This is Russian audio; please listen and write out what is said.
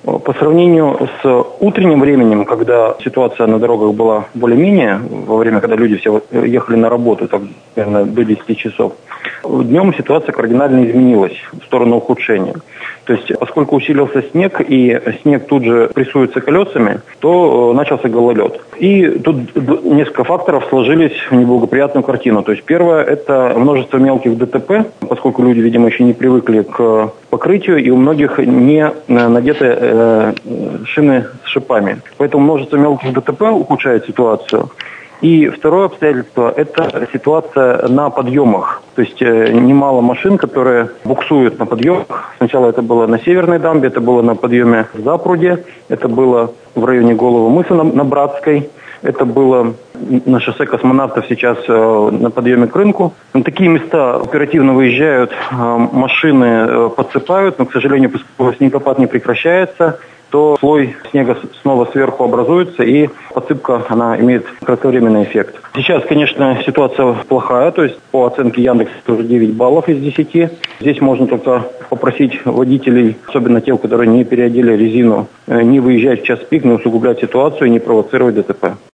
По сравнению с утренним временем, когда ситуация на дорогах была более-менее, во время, когда люди все ехали на работу, так, наверное, до 10 часов, днем ситуация кардинально изменилась в сторону ухудшения. То есть, поскольку усилился снег, и снег тут же прессуется колесами, то начался гололед. И тут несколько факторов сложились в неблагоприятную картину. То есть, первое – это множество мелких ДТП, поскольку люди, видимо, еще не привыкли к покрытию, и у многих не надеты шины с шипами. Поэтому множество мелких ДТП ухудшает ситуацию. И второе обстоятельство – это ситуация на подъемах. То есть немало машин, которые буксуют на подъемах. Сначала это было на Северной дамбе, это было на подъеме в Запруде, это было в районе Голого мыса на Братской, это было на шоссе Космонавтов сейчас на подъеме к рынку. На такие места оперативно выезжают машины, подсыпают, но, к сожалению, поскольку снегопад не прекращается, то слой снега снова сверху образуется, и подсыпка, она имеет кратковременный эффект. Сейчас, конечно, ситуация плохая, то есть по оценке Яндекса тоже 9 баллов из 10. Здесь можно только попросить водителей, особенно тех, которые не переодели резину, не выезжать в час пик, не усугублять ситуацию и не провоцировать ДТП.